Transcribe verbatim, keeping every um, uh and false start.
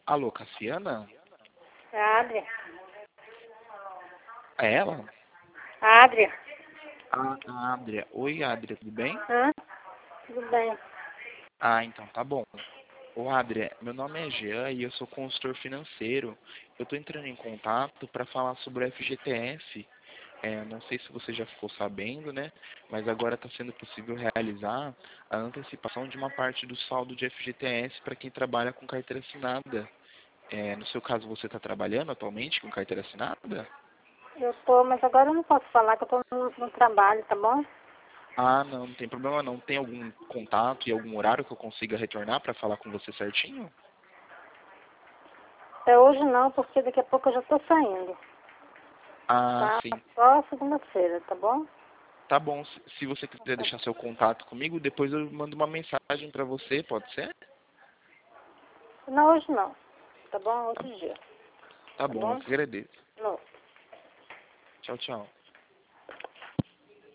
Alô, Cassiana? É a Adria. É ela? A Adria. Ah, a Adria. Oi, Adria, tudo bem? Hã? Tudo bem. Ah, então tá bom. Ô, Adria, meu nome é Jean e eu sou consultor financeiro. Eu tô entrando em contato para falar sobre o F G T S. É, não sei se você já ficou sabendo, né? Mas agora está sendo possível realizar a antecipação de uma parte do saldo de F G T S para quem trabalha com carteira assinada. É, no seu caso, você está trabalhando atualmente com carteira assinada? Eu tô, mas agora eu não posso falar que eu tô no, no trabalho, tá bom? Ah, não, não tem problema não. Tem algum contato e algum horário que eu consiga retornar para falar com você certinho? Até hoje não, porque daqui a pouco eu já tô saindo. Ah, Tá? sim. Só segunda-feira, tá bom? Tá bom. Se se você quiser deixar seu contato comigo, depois eu mando uma mensagem para você, pode ser? Não, hoje não. Tá bom? Outro dia. Tá Tá bom, eu bom? que agradeço. Não. Tchau, tchau.